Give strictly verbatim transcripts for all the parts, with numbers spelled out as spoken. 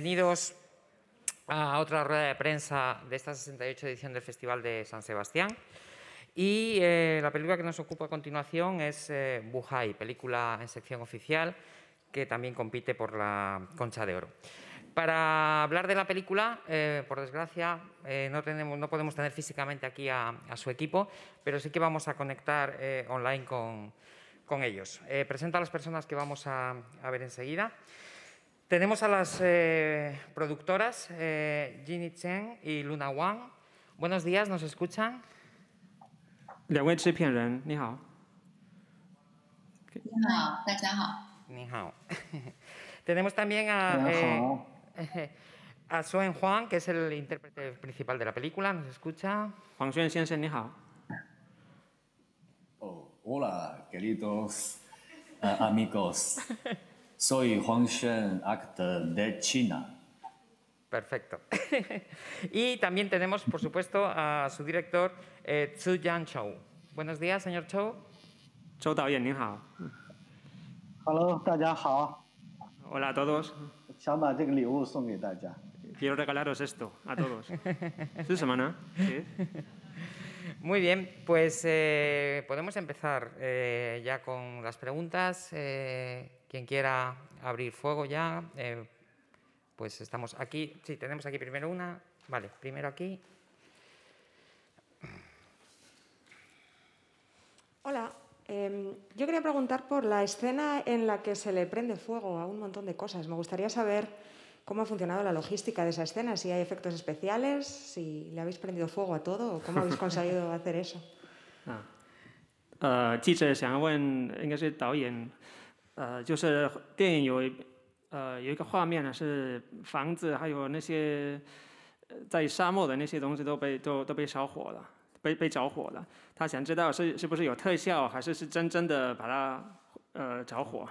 bienvenidos a otra rueda de prensa de esta sesenta y ocho edición del Festival de San Sebastián. Y eh, la película que nos ocupa a continuación es eh, Buhai, película en sección oficial que también compite por la Concha de Oro. Para hablar de la película, eh, por desgracia, eh, no, tenemos, no podemos tener físicamente aquí a, a su equipo, pero sí que vamos a conectar eh, online con, con ellos. Eh, presento a las personas que vamos a, a ver enseguida. Tenemos a las eh, productoras eh, Ginny Chen y Luna Wang. Buenos días, ¿nos escuchan? 两位制片人，你好。 你好，大家好。 你好。Tenemos también a, eh, a Suen Huang, que es el intérprete principal de la película. ¿Nos escucha? Huang Xuan 先生，你好。 Oh, hola, queridos uh, amigos. Soy Huang Xuan, actor de China. Perfecto. Y también tenemos, por supuesto, a su director, eh, Tzu Yan Chou. Buenos días, señor Chou. 周导演您好。 Hello， 大家好。 Hola a todos。 想把这个礼物送给大家。 Quiero regalaros esto a todos. 是什么呢？ Muy bien, pues eh, podemos empezar eh, ya con las preguntas. Eh, quien quiera abrir fuego ya, eh, pues estamos aquí. Sí, tenemos aquí primero una. Vale, primero aquí. Hola, eh, yo quería preguntar por la escena en la que se le prende fuego a un montón de cosas. Me gustaría saber cómo ha funcionado la logística de esa escena, si hay efectos especiales, si le habéis prendido fuego a todo o cómo habéis conseguido hacer eso. 啊，呃，记者想要问，应该是导演，呃，就是电影有呃有一个画面呢，是房子还有那些在沙漠的那些东西都被都都被烧火了。 被被着火了，他想知道是是不是有特效，还是是真正的把它呃着火？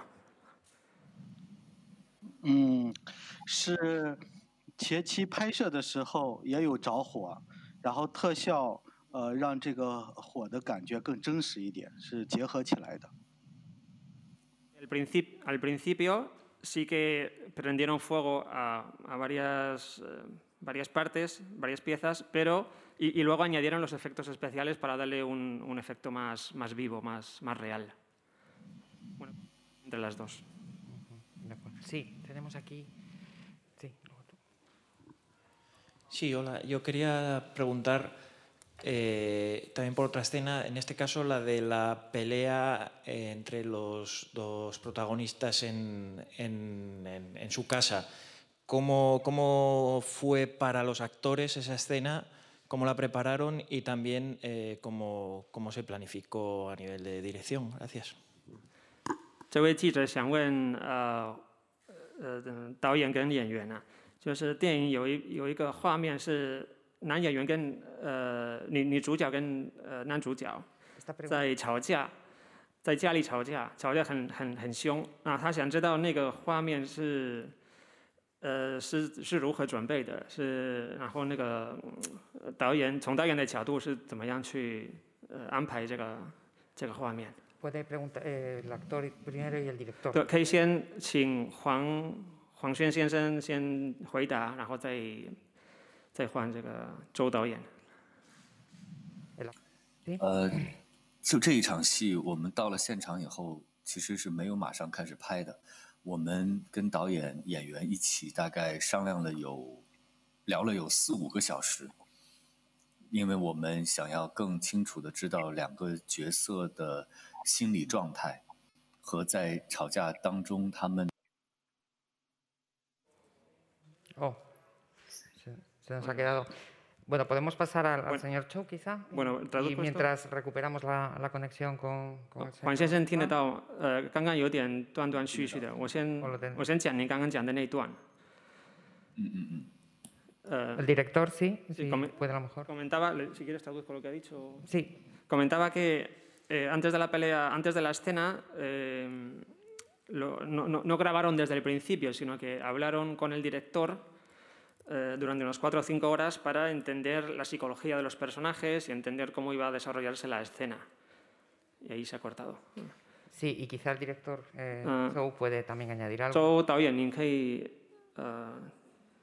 嗯，是前期拍摄的时候也有着火，然后特效呃让这个火的感觉更真实一点，是结合起来的。 Al principio, al principio sí que prendieron fuego a, a varias eh, varias partes, varias piezas, pero y, y luego añadieron los efectos especiales para darle un, un efecto más, más vivo, más, más real. Bueno, entre las dos. Sí, tenemos aquí. Sí, luego tú. Sí, hola. Yo quería preguntar eh, también por otra escena, en este caso la de la pelea eh, entre los dos protagonistas en, en, en, en su casa. ¿Cómo, ¿Cómo fue para los actores esa escena? ¿Cómo la prepararon? Y también eh, cómo, cómo se planificó a nivel de dirección. Gracias. 这位记者想问，呃呃，导演跟演员啊，就是电影有一有一个画面是男演员跟呃女女主角跟呃男主角在吵架，在家里吵架，吵架很很很凶啊。他想知道那个画面是。 呃，是是如何准备的？是然后那个导演从导演的角度是怎么样去呃安排这个这个画面 Puede preguntar eh, el actor primero y el director. 对，可以先请黄黄轩先生先回答，然后再再换这个周导演。 呃，就这一场戏，我们到了现场以后，其实是没有马上开始拍的。 我们跟导演、演员一起大概商量了有，聊了有四五个小时，因为我们想要更清楚的知道两个角色的心理状态，和在吵架当中他们。 Oh, se, se nos ha quedado. Bueno, podemos pasar al, al señor Chou, quizá. Bueno, y mientras recuperamos la, la conexión con, con el señor. 黄先生听得到？呃，刚刚有点断断续续的，我先我先讲您刚刚讲的那段。 嗯嗯嗯。 呃 El director sí, sí puede a lo mejor. Comentaba, si quieres traduzco lo que ha dicho. Sí. Comentaba que eh, antes de la pelea, antes de la escena, eh, lo, no, no, no grabaron desde el principio, sino que hablaron con el director. Eh, durante unas cuatro o cinco horas para entender la psicología de los personajes y entender cómo iba a desarrollarse la escena. Y ahí se ha cortado. Sí, y quizá el director eh, uh, Zhou puede también añadir algo. 周导演，您可以呃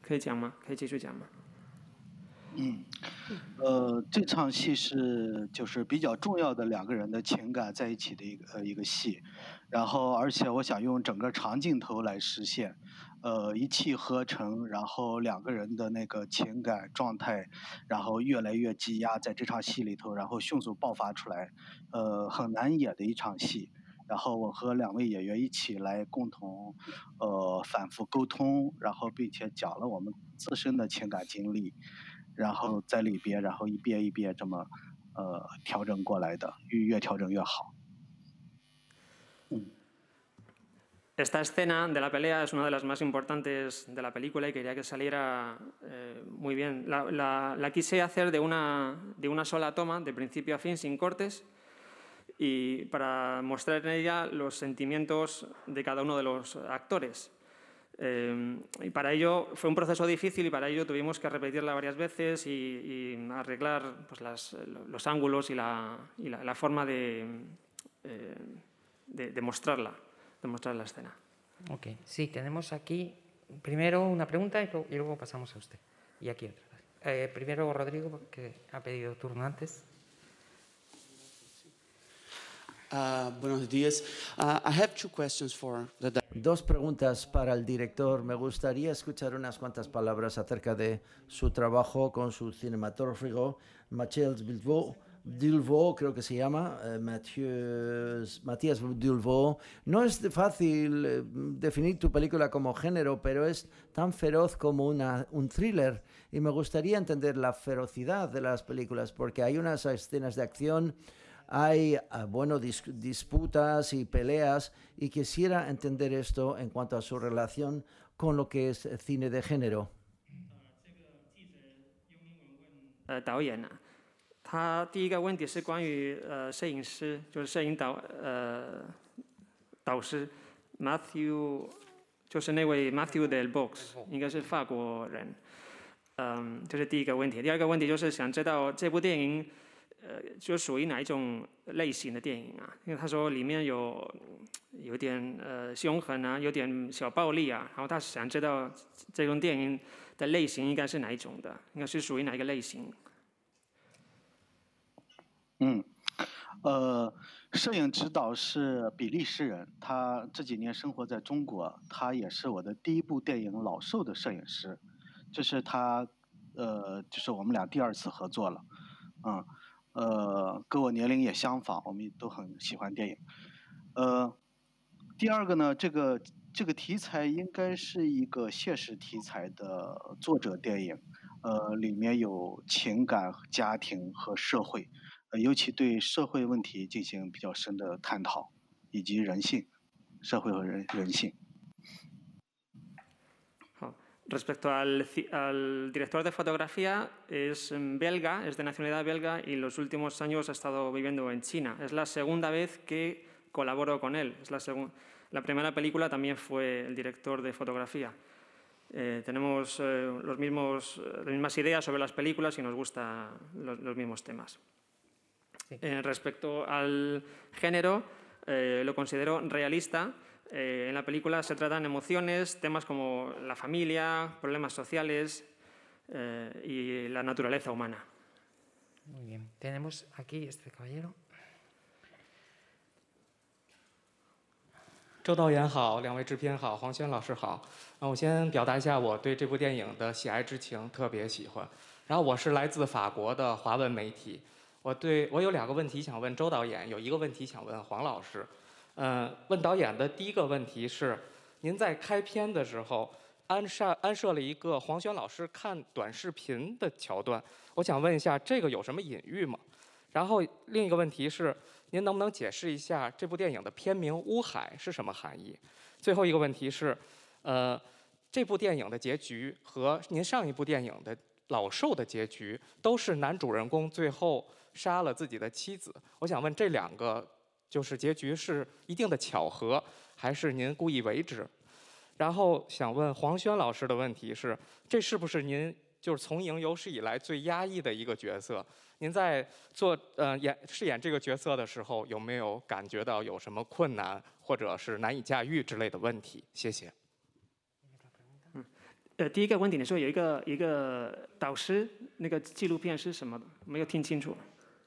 可以讲吗？可以继续讲吗？ 嗯，呃，这场戏是就是比较重要的两个人的情感在一起的一个呃一个戏，然后而且我想用整个长镜头来实现，呃一气呵成，然后两个人的那个情感状态，然后越来越积压在这场戏里头，然后迅速爆发出来，呃很难演的一场戏。然后我和两位演员一起来共同，呃反复沟通，然后并且讲了我们自身的情感经历。然后在里边，然后一遍一遍这么，呃，调整过来的，越越调整越好。嗯。 Esta escena de la pelea es una de las más importantes de la película y quería que saliera eh, muy bien. La, la, la quise hacer de una, de una sola toma, de principio a fin, sin cortes, y para mostrar en ella los sentimientos de cada uno de los actores. Eh, y para ello fue un proceso difícil y para ello tuvimos que repetirla varias veces y, y arreglar pues, las, los ángulos y la, y la, la forma de, eh, de, de, mostrarla, de mostrar la escena. Ok, sí, tenemos aquí primero una pregunta y luego, y luego pasamos a usted. Y aquí otra. Eh, primero Rodrigo, que ha pedido turno antes. Uh, buenos días. Uh, I have two questions for the... Dos preguntas para el director. Me gustaría escuchar unas cuantas palabras acerca de su trabajo con su cinematógrafo, Mathieu Delvaux, creo que se llama, eh, Mathieu, Matías Delvaux. No es fácil eh, definir tu película como género, pero es tan feroz como una, un thriller. Y me gustaría entender la ferocidad de las películas, porque hay unas escenas de acción, hay, bueno, dis disputas y peleas, y quisiera entender esto en cuanto a su relación con lo que es cine de género. 呃，导演呢、啊，他第一个问题是关于呃摄影师，就是摄影导呃导师 Matthew， 就是那位 Matthew Delvaux， 应该是法国人。嗯，这是第一个问题。第二个问题就是想知道这部电影。 呃，就属于哪一种类型的电影啊？因为他说里面有有点呃凶狠啊，有点小暴力啊，然后他想知道这种电影的类型应该是哪一种的，应该是属于哪一个类型？ 嗯，呃，摄影指导是比利时人，他这几年生活在中国，他也是我的第一部电影《老兽》的摄影师，这是他呃，就是我们俩第二次合作了，嗯。 呃，跟我年龄也相仿，我们都很喜欢电影。呃，第二个呢，这个这个题材应该是一个现实题材的作者电影，呃，里面有情感、家庭和社会，呃，尤其对社会问题进行比较深的探讨，以及人性，社会和人人性。 Respecto al, al director de fotografía, es belga, es de nacionalidad belga y en los últimos años ha estado viviendo en China. Es la segunda vez que colaboro con él. Es la, la primera película también fue el director de fotografía. Eh, tenemos eh, los mismos, las mismas ideas sobre las películas y nos gustan los, los mismos temas. Sí. Eh, respecto al género, eh, lo considero realista. Eh, en la película se tratan emociones, temas como la familia, problemas sociales eh, y la naturaleza humana. Muy bien. Tenemos aquí este caballero. 周导演好，两位制片好，黄轩老师好。啊，我先表达一下我对这部电影的喜爱之情，特别喜欢。然后我是来自法国的华文媒体，我对我有两个问题想问周导演，有一个问题想问黄老师。 嗯，问导演的第一个问题是，您在开篇的时候安设安设了一个黄轩老师看短视频的桥段，我想问一下，这个有什么隐喻吗？然后另一个问题是，您能不能解释一下这部电影的片名《乌海》是什么含义？最后一个问题是，呃，这部电影的结局和您上一部电影的《老兽》的结局都是男主人公最后杀了自己的妻子，我想问这两个。 就是结局是一定的巧合，还是您故意为之？然后想问黄轩老师的问题是：这是不是您就是从影有史以来最压抑的一个角色？您在做呃演饰演这个角色的时候，有没有感觉到有什么困难，或者是难以驾驭之类的问题？谢谢。 嗯呃，第一个问题你说有一个一个导师，那个纪录片是什么的？没有听清楚。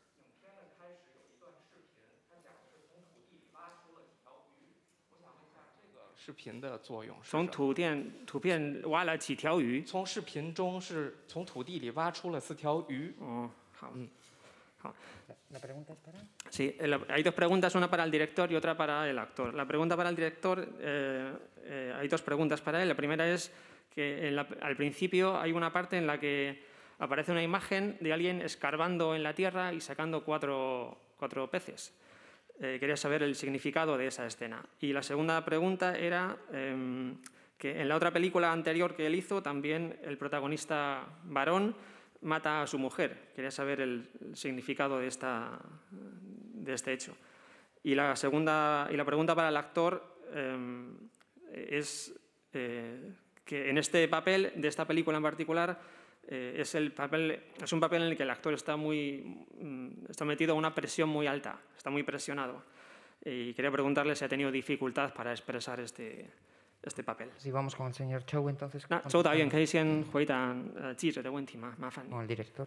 视频的作用是从土电图片挖了几条鱼。 从视频中是从土地里挖出了四条鱼。 哦，好，嗯，好。 La pregunta es para. Sí, hay dos preguntas, una para el director y otra para el actor. La pregunta para el director, eh, eh, hay dos preguntas para él. La primera es que en la, al principio hay una parte en la que aparece una imagen de alguien escarbando en la tierra y sacando cuatro, cuatro peces. Eh, quería saber el significado de esa escena. Y la segunda pregunta era eh, que en la otra película anterior que él hizo, también el protagonista varón mata a su mujer. Quería saber el, el significado de, esta, de este hecho. Y la segunda y la pregunta para el actor eh, es eh, que en este papel, de esta película en particular, eh, es, el papel, es un papel en el que el actor está, muy, está metido a una presión muy alta, está muy presionado. Y quería preguntarle si ha tenido dificultad para expresar este, este papel. Si vamos con el señor Chou, entonces. 那周导演可以先回答呃记者的问题吗？麻烦你。 Con el director.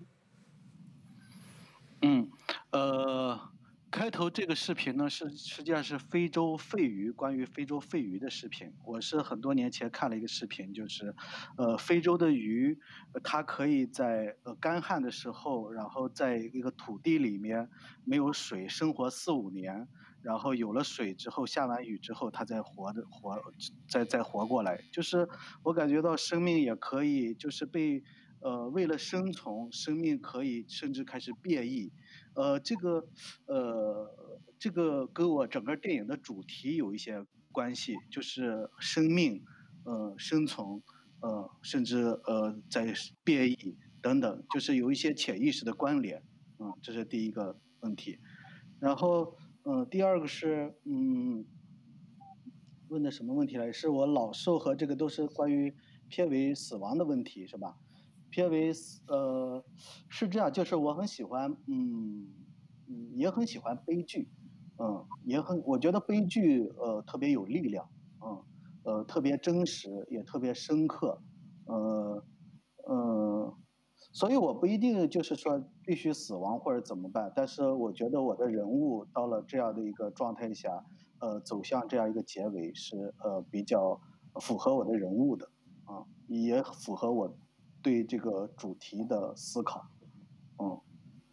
嗯，呃，开头这个视频呢是实际上是非洲肺鱼，关于非洲肺鱼的视频。我是很多年前看了一个视频，就是呃非洲的鱼，呃它可以在呃干旱的时候，然后在一个土地里面没有水生活四五年。然后有了水之后，下完雨之后，它再活着活，再再活过来。就是我感觉到生命也可以，就是被呃为了生存，生命可以甚至开始变异。呃，这个呃这个跟我整个电影的主题有一些关系，就是生命，呃生存，呃甚至呃在变异等等，就是有一些潜意识的关联。嗯，这是第一个问题。然后。嗯，第二个是，嗯，问的什么问题来？是我老寿和这个都是关于片尾死亡的问题，是吧？片尾死，呃，是这样，就是我很喜欢，嗯，嗯，也很喜欢悲剧，嗯，也很，我觉得悲剧，呃，特别有力量，嗯，呃，特别真实，也特别深刻，呃，呃。所以我不一定就是说必须死亡或者怎么办，但是我觉得我的人物到了这样的一个状态下，呃，走向这样一个结尾是呃比较符合我的人物的，啊，也符合我对这个主题的思考，嗯。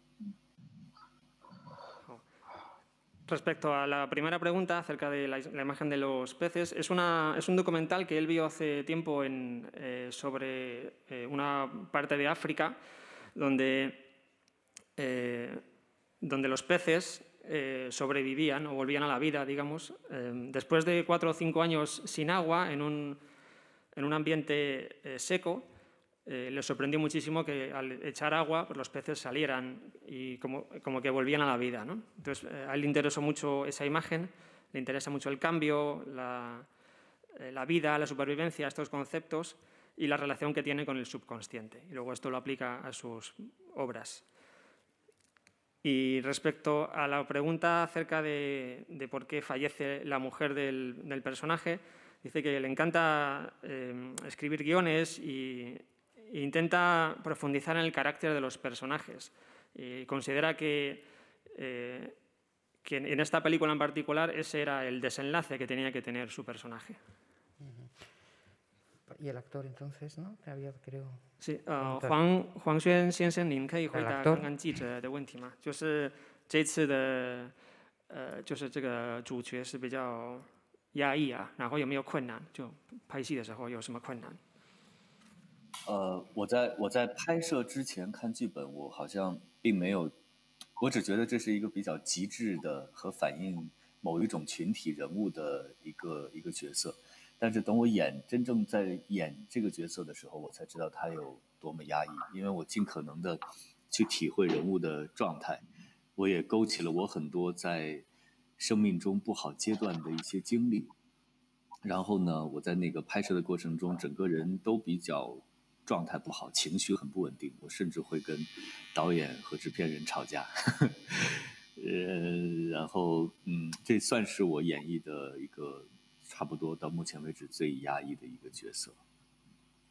Respecto a la primera pregunta acerca de la, la imagen de los peces, es, una, es un documental que él vio hace tiempo en, eh, sobre eh, una parte de África donde, eh, donde los peces eh, sobrevivían o volvían a la vida, digamos, eh, después de cuatro o cinco años sin agua en un, en un ambiente eh, seco. Eh, le sorprendió muchísimo que al echar agua pues los peces salieran y como, como que volvían a la vida, ¿no? Entonces eh, a él le interesó mucho esa imagen, le interesa mucho el cambio, la, eh, la vida, la supervivencia, estos conceptos y la relación que tiene con el subconsciente. Y luego esto lo aplica a sus obras. Y respecto a la pregunta acerca de, de por qué fallece la mujer del, del personaje, dice que le encanta eh, escribir guiones y e intenta profundizar en el carácter de los personajes. Y considera que, eh, que en esta película en particular ese era el desenlace que tenía que tener su personaje. Y el actor entonces, ¿no? Te había, creo... Sí, uh, 黄黄轩先生，您可以回答刚刚记者的问题吗？就是这次的，呃，就是这个主角是比较压抑啊，然后有没有困难？就拍戏的时候有什么困难？ 呃，我在我在拍摄之前看剧本，我好像并没有，我只觉得这是一个比较极致的和反映某一种群体人物的一个一个角色。但是等我演真正在演这个角色的时候，我才知道他有多么压抑，因为我尽可能的去体会人物的状态，我也勾起了我很多在生命中不好阶段的一些经历。然后呢，我在那个拍摄的过程中，整个人都比较状态不好，情绪很不稳定，我甚至会跟导演和制片人吵架。呃，然后嗯，这算是我演绎的一个差不多到目前为止最压抑的一个角色。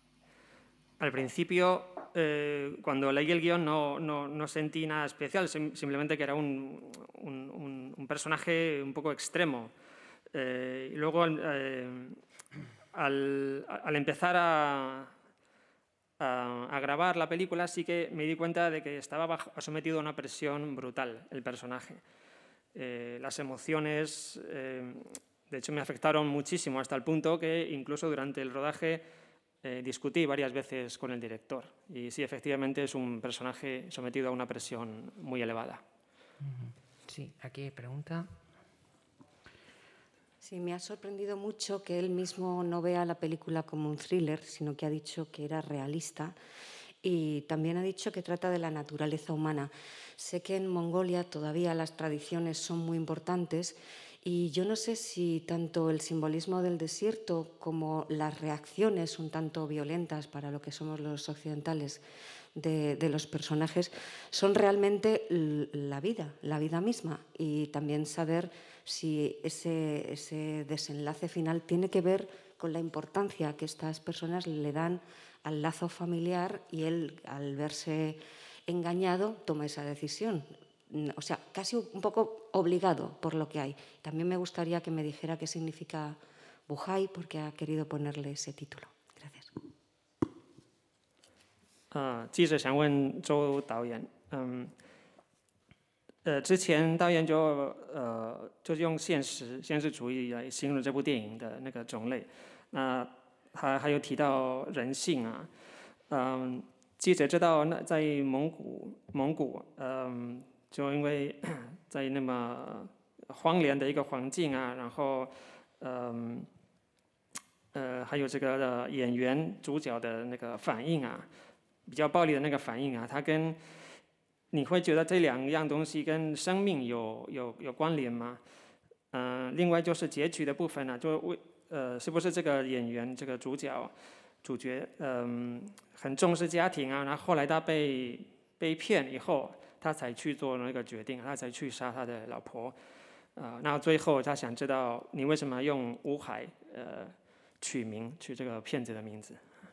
al principio, eh, cuando leí el guión, no, no, no sentí nada especial, sim simplemente que era un, un, un, un personaje un poco extremo. Eh, y luego, eh, al, al empezar a, a, a grabar la película, sí que me di cuenta de que estaba bajo, sometido a una presión brutal el personaje. Eh, las emociones, eh, de hecho, me afectaron muchísimo, hasta el punto que incluso durante el rodaje eh, discutí varias veces con el director. Y sí, efectivamente es un personaje sometido a una presión muy elevada. Sí, aquí pregunta. Sí, me ha sorprendido mucho que él mismo no vea la película como un thriller, sino que ha dicho que era realista y también ha dicho que trata de la naturaleza humana. Sé que en Mongolia todavía las tradiciones son muy importantes y yo no sé si tanto el simbolismo del desierto como las reacciones un tanto violentas para lo que somos los occidentales de, de los personajes son realmente la vida, la vida misma, y también saber si ese, ese desenlace final tiene que ver con la importancia que estas personas le dan al lazo familiar y él, al verse engañado, toma esa decisión. O sea, casi un poco obligado por lo que hay. También me gustaría que me dijera qué significa Buhai, porque ha querido ponerle ese título. Gracias. 呃，记者想问周导演，嗯，呃，之前导演就呃就用现实现实主义来形容这部电影的那个种类，那他还有提到人性啊，嗯，记者知道那在蒙古蒙古，嗯，就因为在那么荒凉的一个环境啊，然后嗯呃还有这个演员主角的那个反应啊。 比较暴力的那个反应啊，它跟你会觉得这两样东西跟生命有有有关联吗？嗯、呃，另外就是结局的部分呢、啊，就为呃是不是这个演员这个主角主角嗯、呃、很重视家庭啊，然后后来他被被骗以后，他才去做那个决定，他才去杀他的老婆啊、呃，那最后他想知道你为什么用乌海呃取名取这个骗子的名字？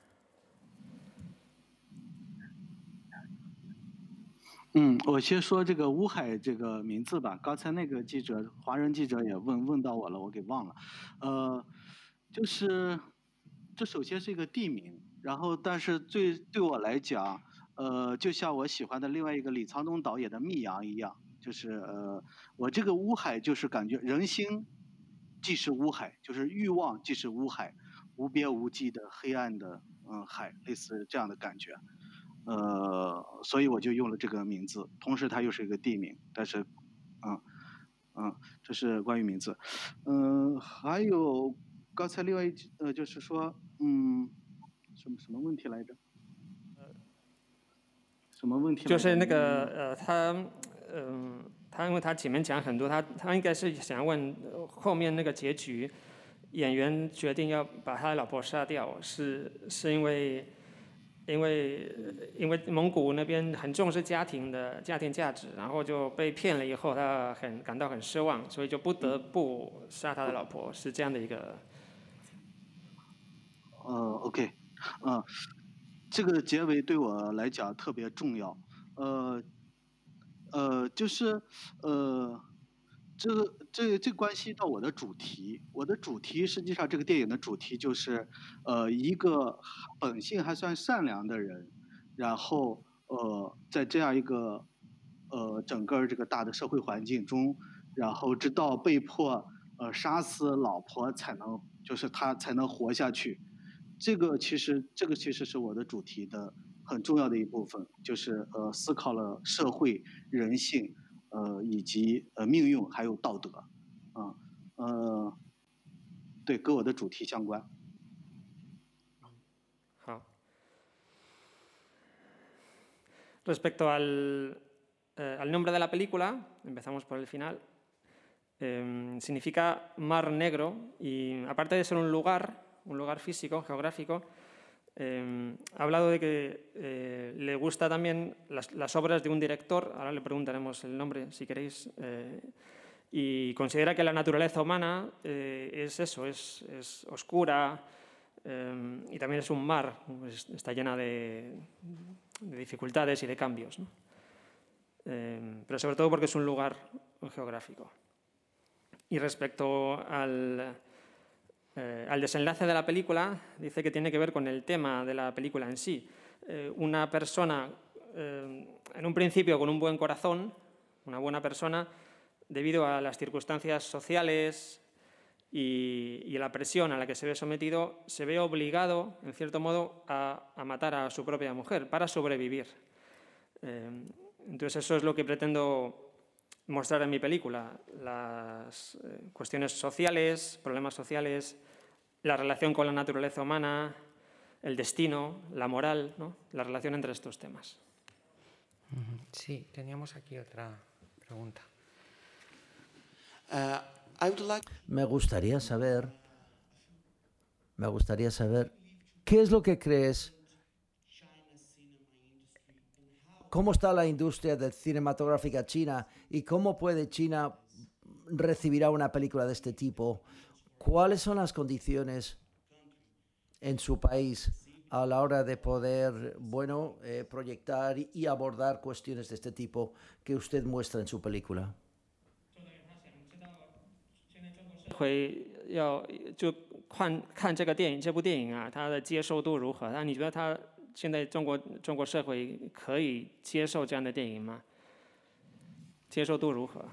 嗯，我先说这个乌海这个名字吧。刚才那个记者，华人记者也问问到我了，我给忘了。呃，就是这首先是一个地名，然后但是最对我来讲，呃，就像我喜欢的另外一个李沧东导演的《密阳》一样，就是呃，我这个乌海就是感觉人心即是乌海，就是欲望即是乌海，无边无际的黑暗的嗯海，类似这样的感觉。 呃，所以我就用了这个名字，同时它又是一个地名，但是，嗯，嗯，这是关于名字，嗯，还有刚才另外一呃，就是说，嗯，什么什么问题来着？什么问题？ 就是那个呃，他嗯、呃，他因为他前面讲很多，他他应该是想问后面那个结局，演员决定要把他的老婆杀掉，是是因为。 因为因为蒙古那边很重视家庭的家庭价值，然后就被骗了以后，他很感到很失望，所以就不得不杀他的老婆，是这样的一个。 呃 ，OK， 嗯、呃，这个结尾对我来讲特别重要，呃，呃，就是呃。 这个这这关系到我的主题，我的主题实际上这个电影的主题就是，呃，一个本性还算善良的人，然后呃，在这样一个呃整个这个大的社会环境中，然后直到被迫呃杀死老婆才能，就是他才能活下去。这个其实这个其实是我的主题的很重要的一部分，就是呃思考了社会人性。 呃，以及呃命运还有道德，啊，呃，对，跟我的主题相关。 好。Respecto al, eh, al nombre de la película, empezamos por el final. Eh, significa Mar Negro y aparte de ser un lugar, un lugar físico, geográfico. Eh, ha hablado de que eh, le gusta también las, las obras de un director, ahora le preguntaremos el nombre si queréis, eh, y considera que la naturaleza humana eh, es eso, es, es oscura, eh, y también es un mar, pues está llena de, de dificultades y de cambios, ¿no? Eh, pero sobre todo porque es un lugar geográfico. Y respecto al, eh, al desenlace de la película, dice que tiene que ver con el tema de la película en sí. Eh, una persona, eh, en un principio con un buen corazón, una buena persona, debido a las circunstancias sociales y, y la presión a la que se ve sometido, se ve obligado, en cierto modo, a, a matar a su propia mujer para sobrevivir. Eh, entonces eso es lo que pretendo mostrar en mi película, las eh, cuestiones sociales, problemas sociales, la relación con la naturaleza humana, el destino, la moral, ¿no? La relación entre estos temas. Sí, teníamos aquí otra pregunta. Uh, I would like... Me gustaría saber, me gustaría saber, ¿qué es lo que crees? ¿Cómo está la industria de cinematográfica china y cómo puede China recibir a una película de este tipo? ¿Cuáles son las condiciones en su país a la hora de poder, bueno, eh, proyectar y abordar cuestiones de este tipo que usted muestra en su película? 会要就看看这个电影，这部电影啊，它的接受度如何？那你觉得它现在中国中国社会可以接受这样的电影吗？接受度如何？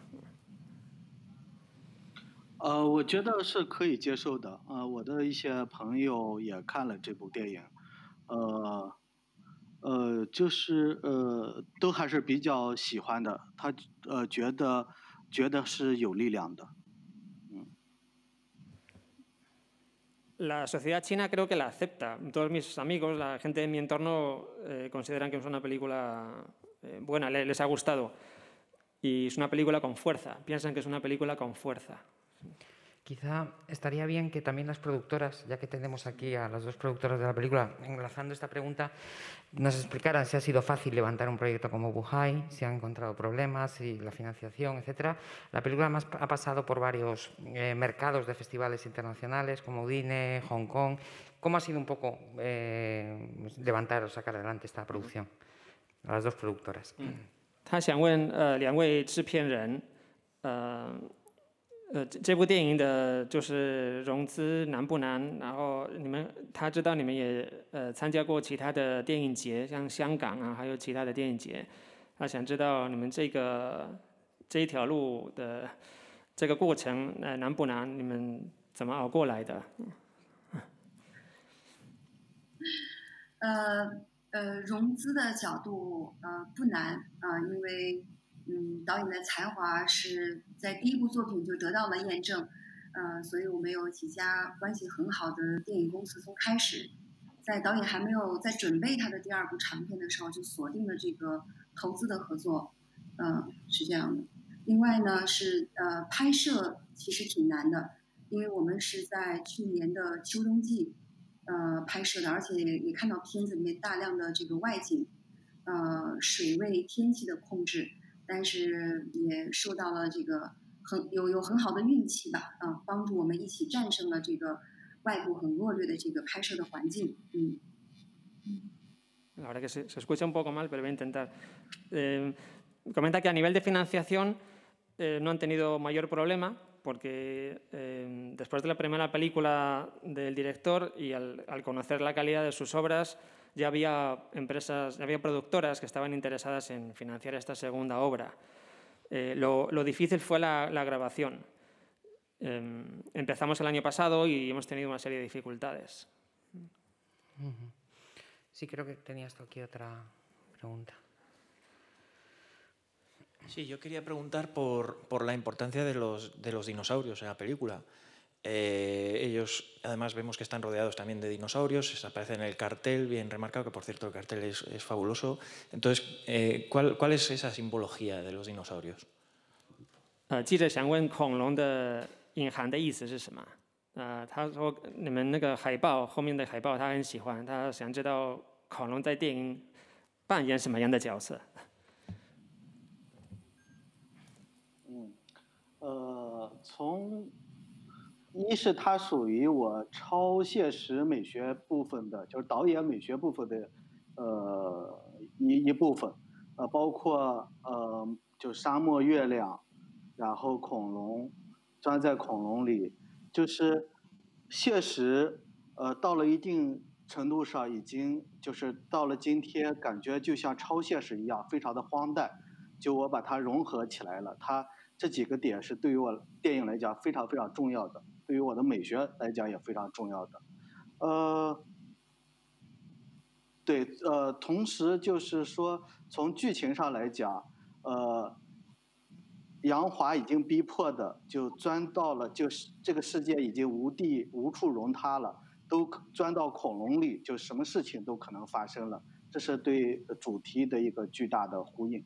呃，我觉得是可以接受的。呃，我的一些朋友也看了这部电影，呃，呃，就是呃，都还是比较喜欢的。他呃觉得觉得是有力量的。 La sociedad china creo que la acepta. Todos mis amigos, la gente de mi entorno eh, consideran que es una película eh, buena, les, les ha gustado. Y es una película con fuerza, piensan que es una película con fuerza. Quizá estaría bien que también las productoras, ya que tenemos aquí a las dos productoras de la película, enlazando esta pregunta, nos explicaran si ha sido fácil levantar un proyecto como Buhai, si han encontrado problemas, si la financiación, etcétera. La película además ha pasado por varios eh, mercados de festivales internacionales, como Udine, Hong Kong. ¿Cómo ha sido un poco eh, levantar o sacar adelante esta producción? A las dos productoras. 他想问呃两位制片人，呃。 呃，这部电影的就是融资难不难？然后你们他知道你们也呃参加过其他的电影节，像香港啊，还有其他的电影节。他想知道你们这个这一条路的这个过程呃难不难？你们怎么熬过来的？ 呃呃，融资的角度呃不难啊、呃，因为。 嗯，导演的才华是在第一部作品就得到了验证，呃，所以我们有几家关系很好的电影公司，从开始，在导演还没有在准备他的第二部长片的时候，就锁定了这个投资的合作，嗯、呃，是这样的。另外呢，是呃拍摄其实挺难的，因为我们是在去年的秋冬季，呃拍摄的，而且也看到片子里面大量的这个外景，呃水位、天气的控制。 但是也受到了这个很有有很好的运气吧，啊，帮助我们一起战胜了这个外部很恶劣的这个拍摄的环境，嗯。 La verdad que se, se escucha un poco mal, pero voy a intentar. Eh, comenta que a nivel de financiación eh, no han tenido mayor problema porque eh, después de la primera película del director y al, al conocer la calidad de sus obras ya había empresas, ya había productoras que estaban interesadas en financiar esta segunda obra. Eh, lo, lo difícil fue la, la grabación. Eh, empezamos el año pasado y hemos tenido una serie de dificultades. Sí, creo que tenías tú aquí otra pregunta. Sí, yo quería preguntar por, por la importancia de los, de los dinosaurios en la película. Eh, ellos, además, vemos que están rodeados también de dinosaurios, aparece en el cartel, bien remarcado, que por cierto el cartel es, es fabuloso. Entonces, eh, ¿cuál, ¿cuál es esa simbología de los dinosaurios? 呃，记者想问恐龙的隐含的意思是什么？呃，他说你们那个海报后面的海报他很喜欢，他想知道恐龙在电影扮演什么样的角色。 嗯，呃，从一一是它属于我超现实美学部分的，就是导演美学部分的，呃一一部分，呃包括呃就沙漠月亮，然后恐龙，钻在恐龙里，就是现实，呃到了一定程度上已经就是到了今天，感觉就像超现实一样，非常的荒诞。就我把它融合起来了，它这几个点是对于我电影来讲非常非常重要的，对于我的美学来讲也非常重要的。呃，对，呃，同时就是说从剧情上来讲，呃，杨华已经逼迫的就钻到了，就是这个世界已经无地无处容他了，都钻到恐龙里，就什么事情都可能发生了，这是对主题的一个巨大的呼应。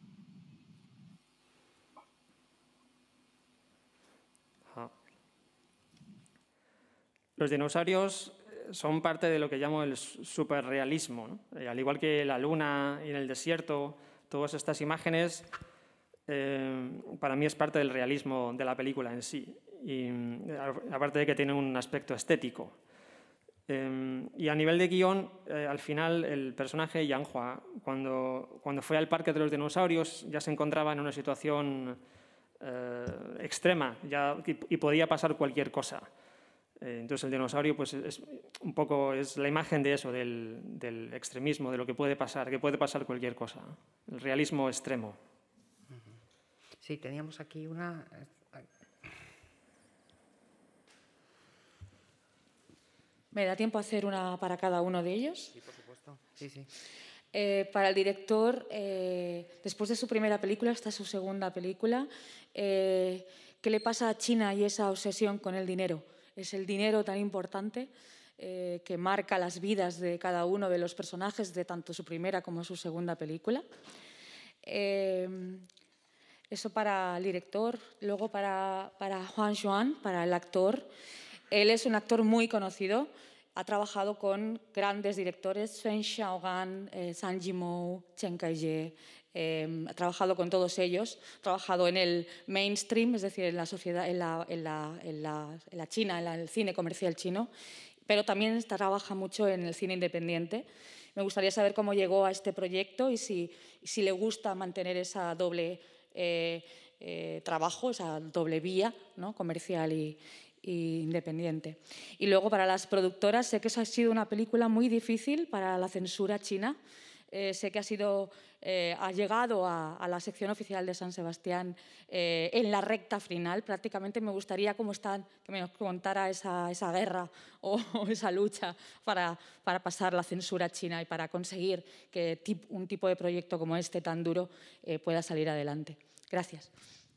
Los dinosaurios son parte de lo que llamo el superrealismo, ¿no? Al igual que la luna y en el desierto, todas estas imágenes eh, para mí es parte del realismo de la película en sí, y aparte de que tiene un aspecto estético. Eh, y a nivel de guión, eh, al final el personaje Yang Hua, cuando, cuando fue al parque de los dinosaurios, ya se encontraba en una situación eh, extrema ya, y, y podía pasar cualquier cosa. Eh, entonces el dinosaurio pues, es un poco es la imagen de eso, del, del extremismo, de lo que puede pasar, que puede pasar cualquier cosa. El realismo extremo. Sí, teníamos aquí una... ¿Me da tiempo a hacer una para cada uno de ellos? Sí, por supuesto. Sí, sí. Eh, para el director, eh, después de su primera película, esta es su segunda película. Eh, ¿Qué le pasa a China y esa obsesión con el dinero? Es el dinero tan importante eh, que marca las vidas de cada uno de los personajes de tanto su primera como su segunda película. Eh, eso para el director. Luego para, para Huang Xuan, para el actor. Él es un actor muy conocido. Ha trabajado con grandes directores, Feng Xiaogan, eh, Zhang Yimou, Chen Kaixi. Eh, ha trabajado con todos ellos. Ha trabajado en el mainstream, es decir, en la sociedad, en la, en la, en la, en la China, en la, el cine comercial chino. Pero también está, trabaja mucho en el cine independiente. Me gustaría saber cómo llegó a este proyecto y si, si le gusta mantener esa doble eh, eh, trabajo, esa doble vía, ¿no? Comercial y, y independiente. Y luego para las productoras, sé que eso ha sido una película muy difícil para la censura china. Eh, sé que ha, sido, eh, ha llegado a, a la sección oficial de San Sebastián eh, en la recta final. Prácticamente me gustaría cómo están, que me contara esa, esa guerra o, o esa lucha para, para pasar la censura china y para conseguir que tip, un tipo de proyecto como este tan duro eh, pueda salir adelante. Gracias.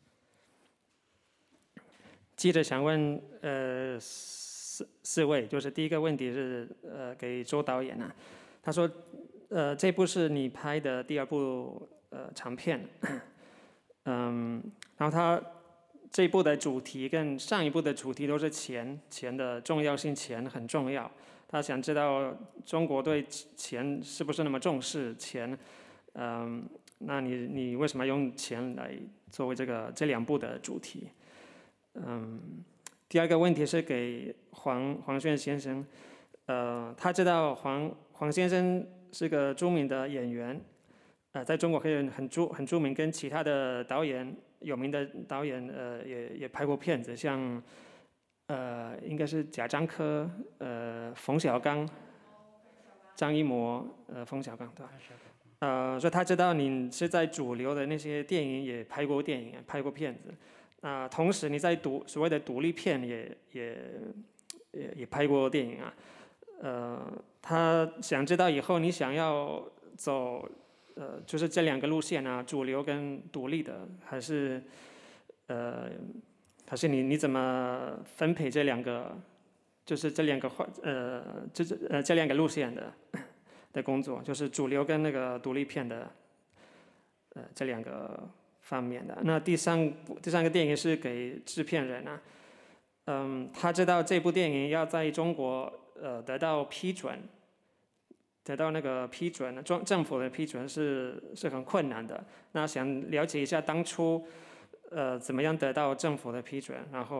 记者想问呃四四位，就是第一个问题是呃给周导演啊，他说呃这部是你拍的第二部呃长片，嗯，然后他这一部的主题跟上一部的主题都是钱，钱的重要性，钱很重要。他想知道中国对钱是不是那么重视钱，嗯，那你你为什么用钱来作为这个这两部的主题？ 嗯，第二个问题是给黄黄轩先生，呃，他知道黄黄先生是个著名的演员，呃，在中国可以很著很著名，跟其他的导演有名的导演，呃，也也拍过片子，像呃，应该是贾樟柯，呃，冯小刚，张艺谋，呃，冯小刚对吧？呃，所以他知道你是在主流的那些电影也拍过电影，拍过片子。 啊、呃，同时你在独所谓的独立片也也也也拍过电影啊，呃，他想知道以后你想要走呃就是这两个路线啊，主流跟独立的，还是呃还是你你怎么分配这两个，就是这两个话呃就是呃这两个路线的的工作，就是主流跟那个独立片的呃这两个。 方面的那第三第三个电影是给制片人啊，嗯，他知道这部电影要在中国呃得到批准，得到那个批准，政政府的批准是是很困难的。那想了解一下当初呃怎么样得到政府的批准，然后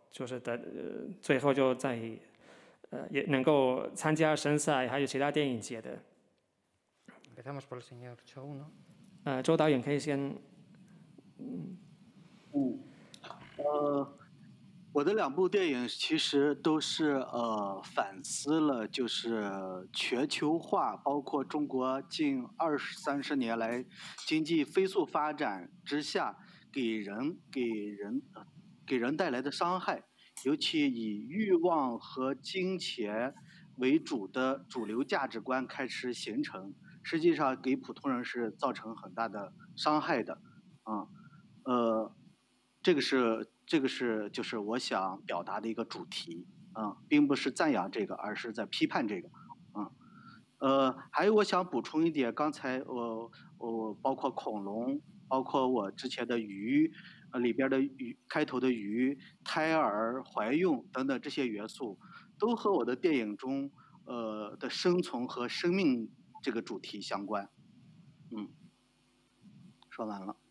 就是的，呃，最后就在呃也能够参加神赛，还有其他电影节的。 Empezamos por el señor Chou, ¿no? 呃，周导演可以先。 嗯，嗯，呃，我的两部电影其实都是呃反思了，就是全球化，包括中国近二十三十年来经济飞速发展之下，给人给人给人带来的伤害，尤其以欲望和金钱为主的主流价值观开始形成，实际上给普通人是造成很大的伤害的，啊。呃，这个是这个是就是我想表达的一个主题啊，并不是赞扬这个，而是在批判这个啊。呃，还有我想补充一点，刚才我我包括恐龙，包括我之前的鱼，呃里边的鱼开头的鱼、胎儿、怀孕等等这些元素，都和我的电影中呃的生存和生命这个主题相关。嗯，说完了。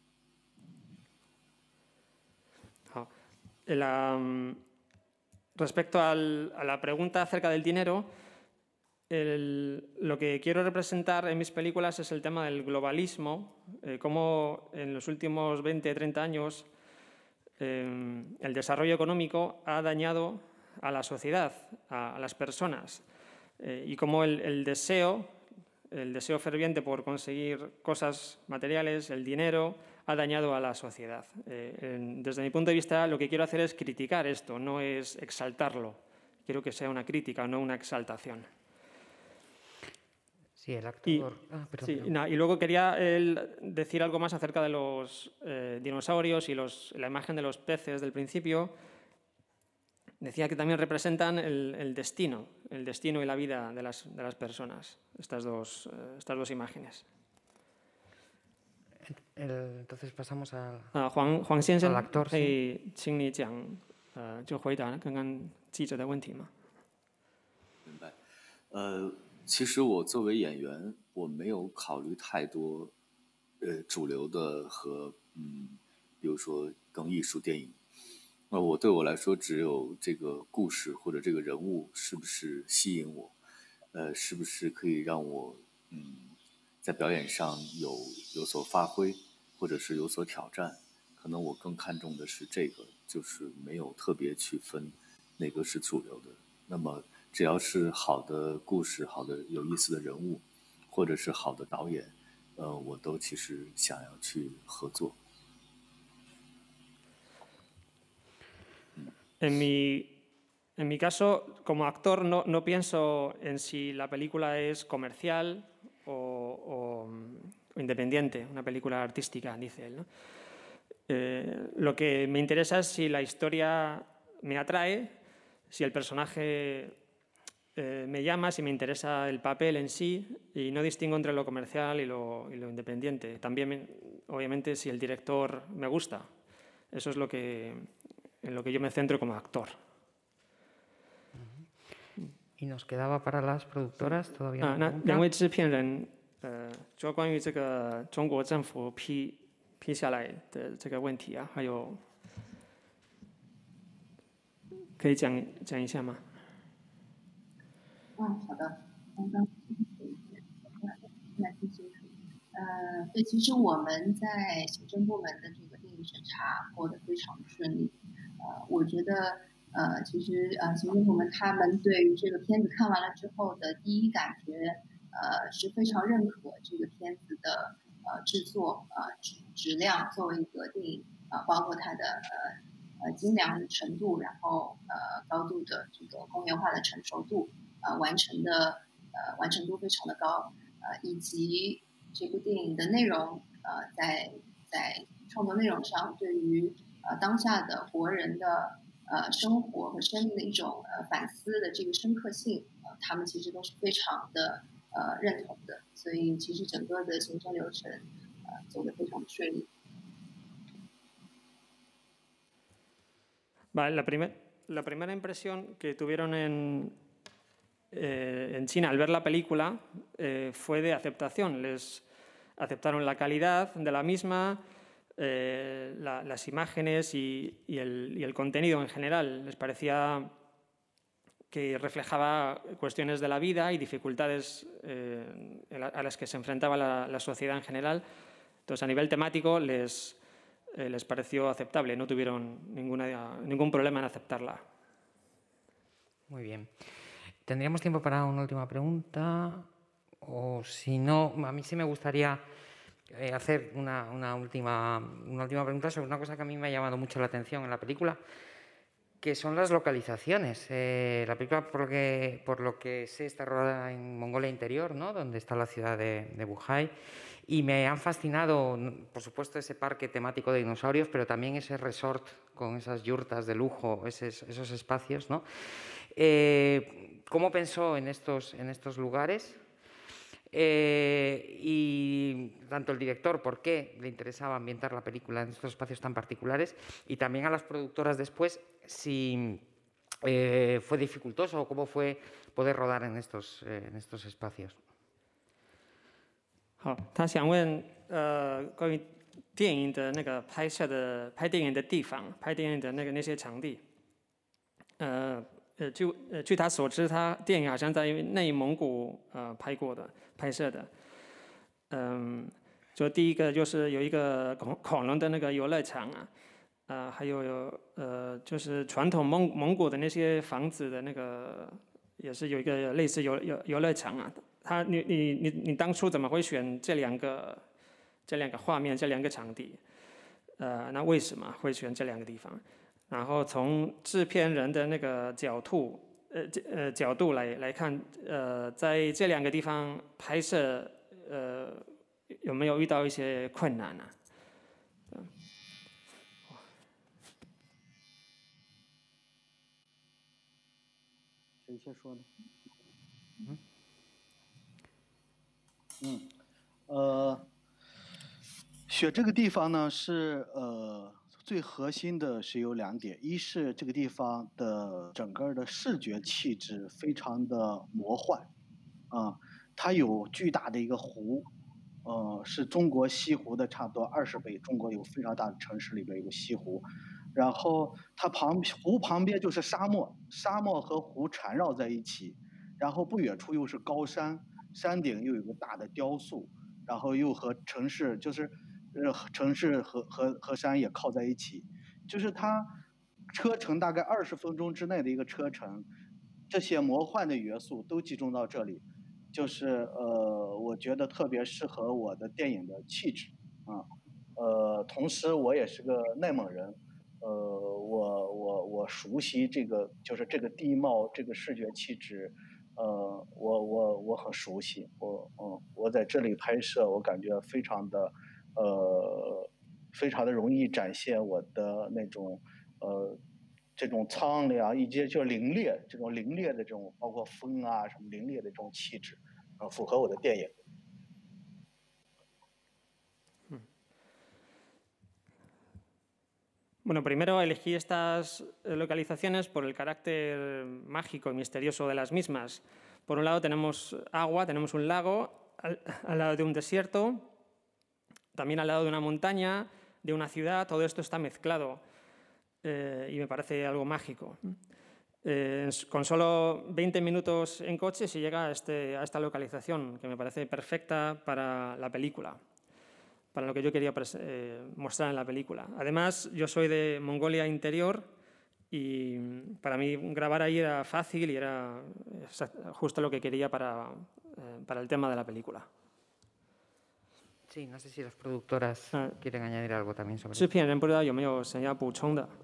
La, respecto al, a la pregunta acerca del dinero, el, lo que quiero representar en mis películas es el tema del globalismo, eh, cómo en los últimos veinte a treinta años eh, el desarrollo económico ha dañado a la sociedad, a, a las personas, eh, y cómo el, el deseo, el deseo ferviente por conseguir cosas materiales, el dinero, ha dañado a la sociedad. Eh, en, desde mi punto de vista, lo que quiero hacer es criticar esto, no es exaltarlo. Quiero que sea una crítica, no una exaltación. Sí, el actor... Y, ah, perdón, sí, perdón. no, y luego quería el, decir algo más acerca de los eh, dinosaurios y los, la imagen de los peces del principio. Decía que también representan el, el destino, el destino y la vida de las, de las personas, estas dos, eh, estas dos imágenes. El, entonces pasamos al, 啊，黄黄先生 al actor. 可 sí. 以请你讲，呃，就回答刚刚记者的问题吗？ 明白。呃，其实我作为演员，我没有考虑太多，呃，主流的和嗯，比如说更艺术电影。那我对我来说，只有这个故事或者这个人物是不是吸引我，呃，是不是可以让我嗯。在表演上有有所发挥，或者是有所挑战，可能我更看重的是这个，就是没有特别去分哪个是主流的。那么只要是好的故事、好的有意思的人物，或者是好的导演，呃，我都其实想要去合作。 En mi, en mi caso, como actor, no, no pienso en si la película es comercial O, o, o independiente, una película artística, dice él, ¿no? Eh, lo que me interesa es si la historia me atrae, si el personaje eh, me llama, si me interesa el papel en sí, y no distingo entre lo comercial y lo, y lo independiente. También, obviamente, si el director me gusta. Eso es lo que, en lo que yo me centro como actor. Y nos quedaba para las productoras todavía 啊， una 那 pregunta. 两位制片人，呃，主要关于这个中国政府批批下来的这个问题啊，还有可以讲讲一下吗？ 嗯，好的，刚刚来听清楚。呃，对，其实我们在行政部门的这个电影审查过得非常顺利。呃，我觉得。呃，其实呃，行政部门他们对于这个片子看完了之后的第一感觉，呃，是非常认可这个片子的呃制作呃质质量，作为一个电影啊、呃，包括它的呃呃精良的程度，然后呃高度的这个工业化的成熟度，呃完成的呃完成度非常的高，呃以及这部电影的内容呃在在创作内容上对于呃当下的国人的。呃，生活和生命的一种呃反思的这个深刻性，呃，他们其实都是非常的呃认同的，所以其实整个的行政流程呃走得非常的顺利。 Vale, la, primer, la primera impresión que tuvieron en, eh, en China al ver la película eh, fue de aceptación. Les aceptaron la calidad de la misma, eh, la, las imágenes y, y, el, y el contenido en general. Les parecía que reflejaba cuestiones de la vida y dificultades eh, a las que se enfrentaba la, la sociedad en general. Entonces, a nivel temático, les, eh, les pareció aceptable, no tuvieron ninguna, ningún problema en aceptarla. Muy bien. ¿Tendríamos tiempo para una última pregunta? O si no, a mí sí me gustaría eh, hacer una, una, última, una última pregunta sobre una cosa que a mí me ha llamado mucho la atención en la película, que son las localizaciones. Eh, la película, por lo, que, por lo que sé, está rodada en Mongolia Interior, ¿no?, donde está la ciudad de, de Bujay, y me han fascinado, por supuesto, ese parque temático de dinosaurios, pero también ese resort con esas yurtas de lujo, esos, esos espacios, ¿no? Eh, ¿Cómo pensó en estos, en estos lugares? Eh, y tanto el director, por qué le interesaba ambientar la película en estos espacios tan particulares, y también a las productoras después, si eh, fue dificultoso o cómo fue poder rodar en estos, eh, en estos espacios. 好，他想问，呃，关于电影的那个拍摄的、拍电影的地方、拍电影的那个那些场地，呃。呃，据呃据他所知，他电影好像在内蒙古呃拍过的、拍摄的。嗯，就第一个就是有一个恐恐龙的那个游乐场啊，啊、呃，还有呃就是传统蒙蒙古的那些房子的那个，也是有一个类似游游游乐场啊。他你你你你当初怎么会选这两个这两个画面、这两个场地？呃，那为什么会选这两个地方？ 然后从制片人的那个角度，呃呃角度来来看，呃，在这两个地方拍摄，呃，有没有遇到一些困难呢？嗯。 谁先说呢？嗯。嗯，呃，选这个地方呢是呃。 最核心的是有两点，一是这个地方的整个的视觉气质非常的魔幻，啊，它有巨大的一个湖，呃，是中国西湖的差不多二十倍，中国有非常大的城市里边有个西湖，然后它旁湖旁边就是沙漠，沙漠和湖缠绕在一起，然后不远处又是高山，山顶又有个大的雕塑，然后又和城市就是。 呃，城市和和和山也靠在一起，就是它车程大概二十分钟之内的一个车程，这些魔幻的元素都集中到这里，就是呃，我觉得特别适合我的电影的气质啊，呃，同时我也是个内蒙人，呃，我我我熟悉这个就是这个地貌这个视觉气质，呃，我我我很熟悉，我嗯，我在这里拍摄，我感觉非常的。 呃，非常的容易展现我的那种呃这种苍凉以及就凌冽这种凌冽的这种包括风啊什么凌冽的这种气质，啊，符合我的电影。 嗯。Bueno, primero elegí estas localizaciones por el carácter mágico y misterioso de las mismas. Por un lado tenemos agua, tenemos un lago al, al lado de un desierto. También al lado de una montaña, de una ciudad, todo esto está mezclado eh, y me parece algo mágico. Eh, con solo veinte minutos en coche se llega a, este, a esta localización, que me parece perfecta para la película, para lo que yo quería eh, mostrar en la película. Además, yo soy de Mongolia Interior y para mí grabar ahí era fácil y era justo lo que quería para, eh, para el tema de la película. Sí, no sé si las productoras quieren añadir algo también sobre 制片人不知道有没有想要补充的？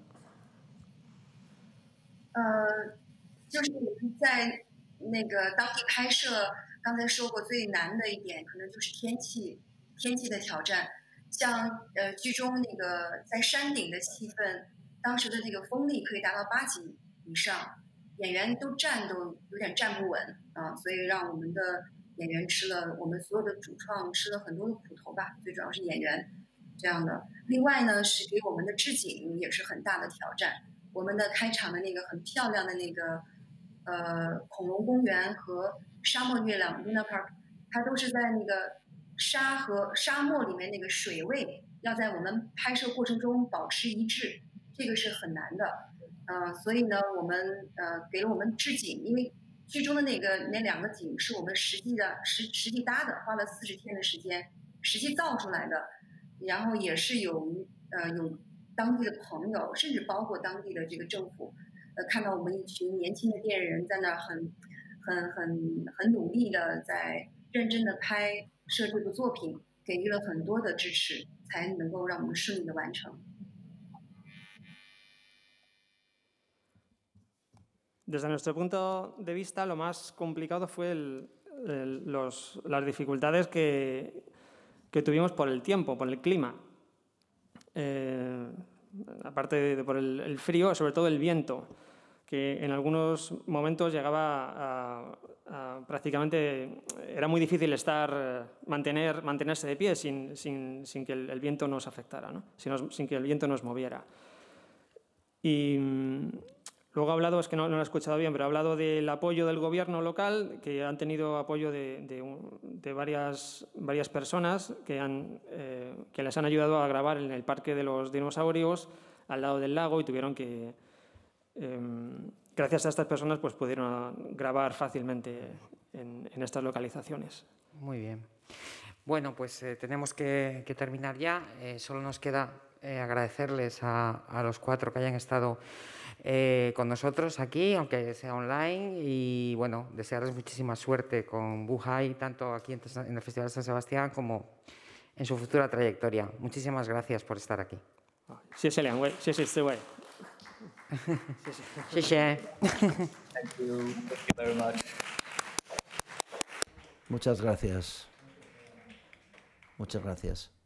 呃，就是我们在那个当地拍摄，刚才说过最难的一点，可能就是天气，天气的挑战。像呃剧中那个在山顶的戏份，当时的那个风力可以达到八级以上，演员都站都有点站不稳啊，所以让我们的。 演员吃了，我们所有的主创吃了很多的苦头吧，最主要是演员这样的。另外呢，是给我们的置景也是很大的挑战。我们的开场的那个很漂亮的那个呃恐龙公园和沙漠月亮 Luna Park， 它都是在那个沙和沙漠里面那个水位要在我们拍摄过程中保持一致，这个是很难的。呃，所以呢，我们呃给了我们置景，因为剧中的那个那两个景是我们实际的实实际搭的，花了四十天的时间实际造出来的，然后也是有呃有当地的朋友，甚至包括当地的这个政府，呃看到我们一群年轻的电影人在那儿很很很很努力的在认真的拍摄这部作品，给予了很多的支持，才能够让我们顺利的完成。 Desde nuestro punto de vista, lo más complicado fue el, el, los, las dificultades que, que tuvimos por el tiempo, por el clima. Eh, aparte de por el, el frío, sobre todo el viento, que en algunos momentos llegaba a, a prácticamente... Era muy difícil estar, mantener, mantenerse de pie sin, sin, sin que el, el viento nos afectara, ¿no? sin, nos, sin que el viento nos moviera. Y... Luego ha hablado, es que no, no lo he escuchado bien, pero ha hablado del apoyo del gobierno local, que han tenido apoyo de, de, de varias, varias personas que, han, eh, que les han ayudado a grabar en el Parque de los Dinosaurios, al lado del lago, y tuvieron que, eh, gracias a estas personas, pues pudieron grabar fácilmente en, en estas localizaciones. Muy bien. Bueno, pues eh, tenemos que, que terminar ya. Eh, solo nos queda eh, agradecerles a, a los cuatro que hayan estado Eh, con nosotros aquí, aunque sea online, y bueno, desearles muchísima suerte con Buhai, tanto aquí en, en el Festival de San Sebastián como en su futura trayectoria. Muchísimas gracias por estar aquí. Sí, sí, Liang Wei. Sí, sí, sí, Wei. Sí, sí. Thank you. Thank you very much. Muchas gracias. Muchas gracias.